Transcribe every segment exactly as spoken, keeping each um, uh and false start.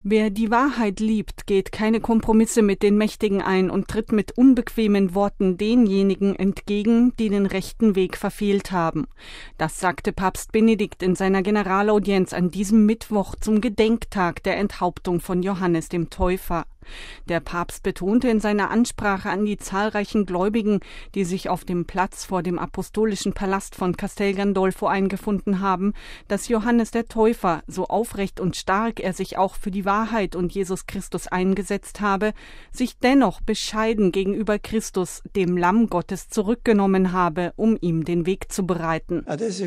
Wer die Wahrheit liebt, geht keine Kompromisse mit den Mächtigen ein und tritt mit unbequemen Worten denjenigen entgegen, die den rechten Weg verfehlt haben. Das sagte Papst Benedikt in seiner Generalaudienz an diesem Mittwoch zum Gedenktag der Enthauptung von Johannes dem Täufer. Der Papst betonte in seiner Ansprache an die zahlreichen Gläubigen, die sich auf dem Platz vor dem apostolischen Palast von Castel Gandolfo eingefunden haben, dass Johannes der Täufer, so aufrecht und stark er sich auch für die Wahrheit und Jesus Christus eingesetzt habe, sich dennoch bescheiden gegenüber Christus, dem Lamm Gottes, zurückgenommen habe, um ihm den Weg zu bereiten.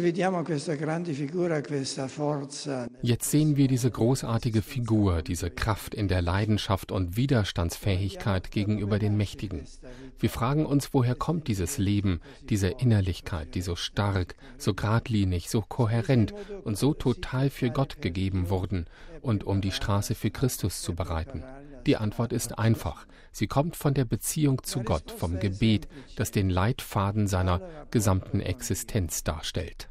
Jetzt sehen wir diese großartige Figur, diese Kraft in der Leidenschaft und Widerstandsfähigkeit gegenüber den Mächtigen. Wir fragen uns, woher kommt dieses Leben, diese Innerlichkeit, die so stark, so geradlinig, so kohärent und so total für Gott gegeben wurden und um die Straße für Christus zu bereiten? Die Antwort ist einfach. Sie kommt von der Beziehung zu Gott, vom Gebet, das den Leitfaden seiner gesamten Existenz darstellt.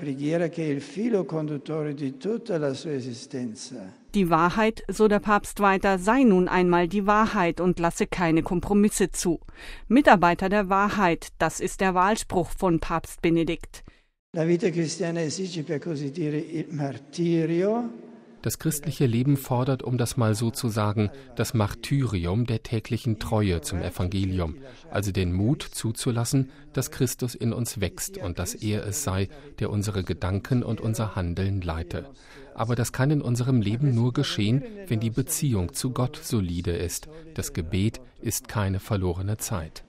Die Wahrheit, so der Papst weiter, sei nun einmal die Wahrheit und lasse keine Kompromisse zu. Mitarbeiter der Wahrheit, das ist der Wahlspruch von Papst Benedikt. La vita cristiana esige per così dire il martirio. Das christliche Leben fordert, um das mal so zu sagen, das Martyrium der täglichen Treue zum Evangelium, also den Mut zuzulassen, dass Christus in uns wächst und dass er es sei, der unsere Gedanken und unser Handeln leite. Aber das kann in unserem Leben nur geschehen, wenn die Beziehung zu Gott solide ist. Das Gebet ist keine verlorene Zeit.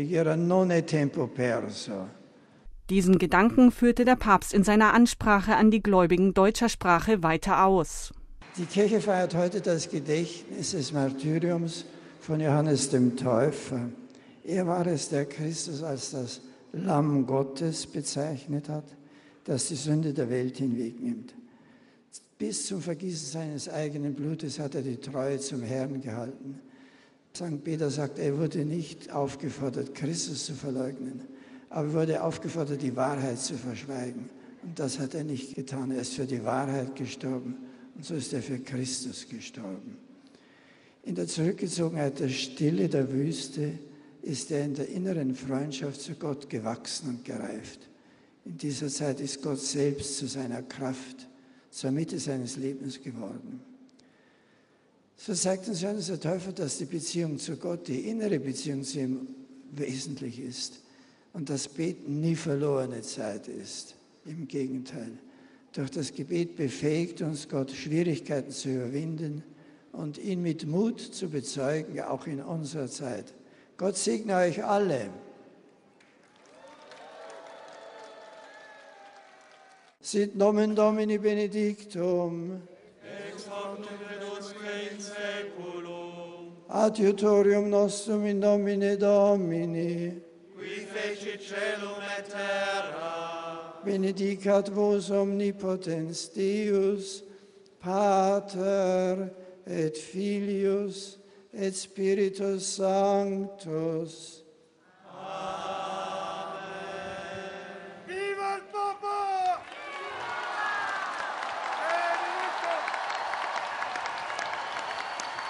Diesen Gedanken führte der Papst in seiner Ansprache an die Gläubigen deutscher Sprache weiter aus. Die Kirche feiert heute das Gedächtnis des Martyriums von Johannes dem Täufer. Er war es, der Christus als das Lamm Gottes bezeichnet hat, das die Sünde der Welt hinwegnimmt. Bis zum Vergießen seines eigenen Blutes hat er die Treue zum Herrn gehalten. Sankt Peter sagt, er wurde nicht aufgefordert, Christus zu verleugnen, aber wurde aufgefordert, die Wahrheit zu verschweigen. Und das hat er nicht getan. Er ist für die Wahrheit gestorben und so ist er für Christus gestorben. In der Zurückgezogenheit der Stille der Wüste ist er in der inneren Freundschaft zu Gott gewachsen und gereift. In dieser Zeit ist Gott selbst zu seiner Kraft, zur Mitte seines Lebens geworden. So zeigt uns Johannes der Täufer, dass die Beziehung zu Gott, die innere Beziehung zu ihm, wesentlich ist. Und das Beten nie verlorene Zeit ist. Im Gegenteil. Durch das Gebet befähigt uns Gott, Schwierigkeiten zu überwinden und ihn mit Mut zu bezeugen, auch in unserer Zeit. Gott segne euch alle. Sit nomen Domini benedictum. Ex hoc nunc et usque in saeculum. Adiutorium nostrum in nomine Domini. Qui fecit caelum et terra. Benedicat vos omnipotens Deus, Pater et Filius et Spiritus Sanctus.